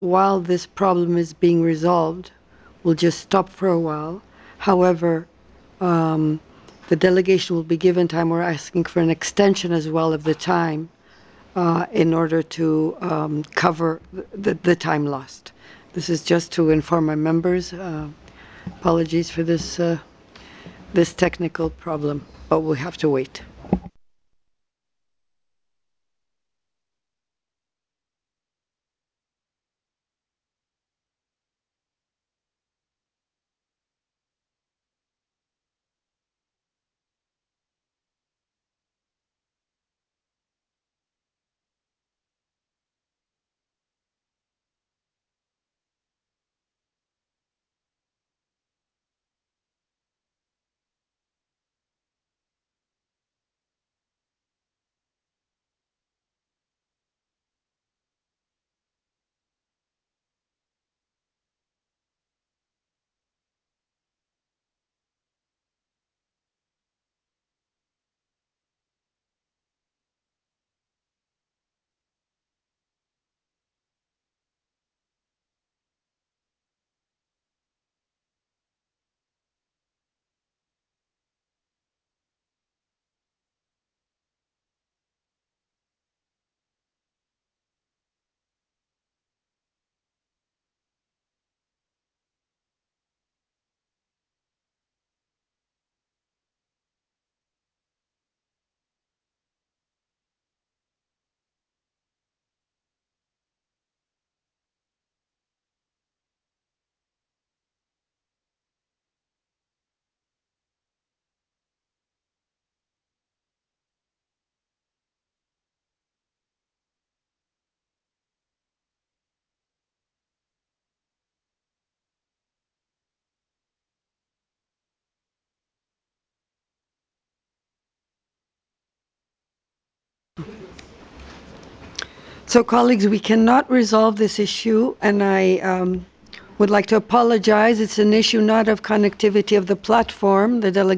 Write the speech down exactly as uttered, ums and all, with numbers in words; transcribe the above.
while this problem is being resolved, we'll just stop for a while. However, um, the delegation will be given time. We're asking for an extension as well of the time uh, in order to um, cover the, the time lost. This is just to inform my members. Uh, apologies for this, uh, this technical problem, but we'll have to wait. So, colleagues, we cannot resolve this issue, and I um, would like to apologize. It's an issue not of connectivity of the platform. The delegation